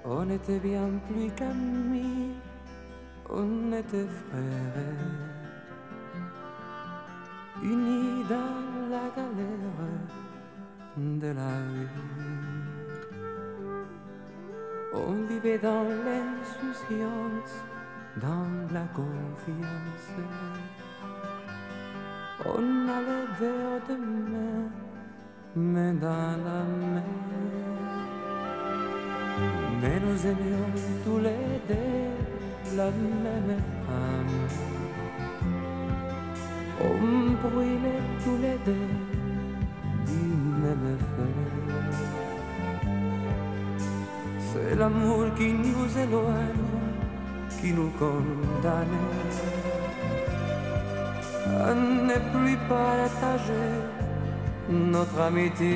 On était bien plus qu'amis, on était frères, unis dans la galère de la vie. On vivait dans l'insouciance, dans la confiance. On allait vers demain, main dans la main. Mais nous aimions tous les deux la même femme. On brûlait tous les deux du même feu. C'est l'amour qui nous éloigne, qui nous condamne à ne plus partager notre amitié.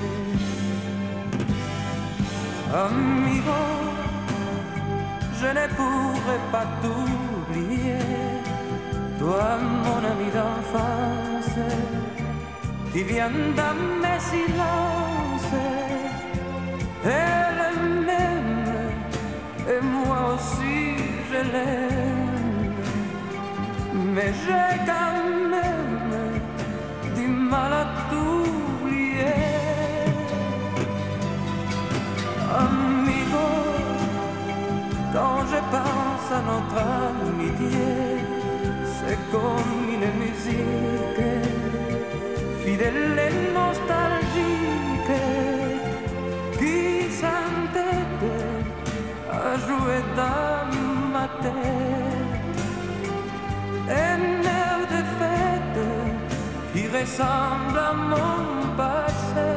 Amigo, je ne pourrai pas t'oublier. Toi, mon ami d'enfance, tu viens dans mes silences. Elle m'aime et moi aussi je l'aime. Mais j'ai quand même du mal à t'oublier. Amigo, quand je pense à notre amitié, c'est comme une musique fidèle et nostalgique qui s'entête à jouer dans ma tête. Un air de fête qui ressemble à mon passé.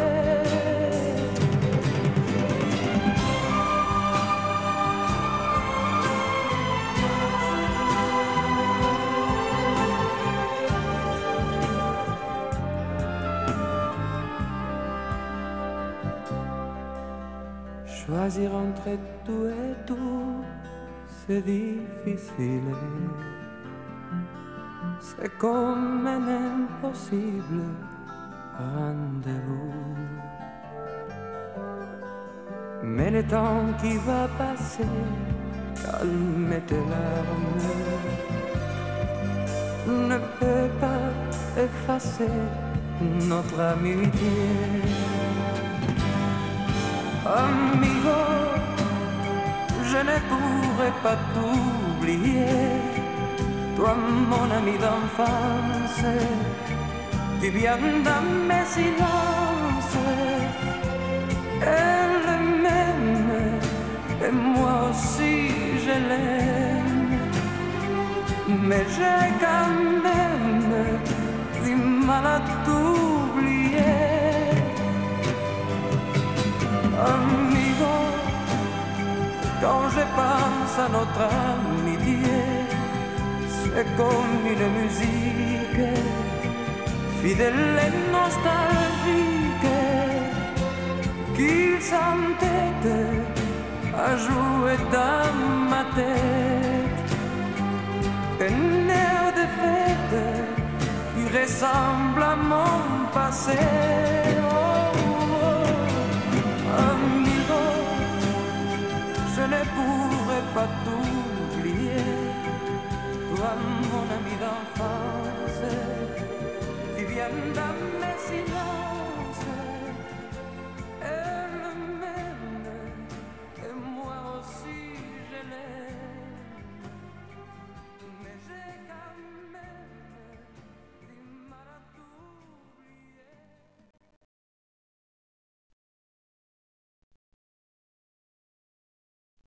Choisir entre tout et tout, c'est difficile. C'est comme un impossible rendez-vous. Mais le temps qui va passer calme tes larmes, ne peut pas effacer notre amitié. Amigo, je ne pourrai pas t'oublier. Toi, mon ami d'enfance, tu viens dans mes silences. Elle m'aime et moi aussi je l'aime. Mais j'ai quand même du mal à t'oublier. Amigo, quand je pense à notre amitié, c'est comme une musique fidèle et nostalgique qui s'entête à jouer dans ma tête. Un air de fête qui ressemble à mon passé. Amigo, je ne pourrai pas t'oublier. Toi, mon ami d'enfance, tu viens dans mes silences.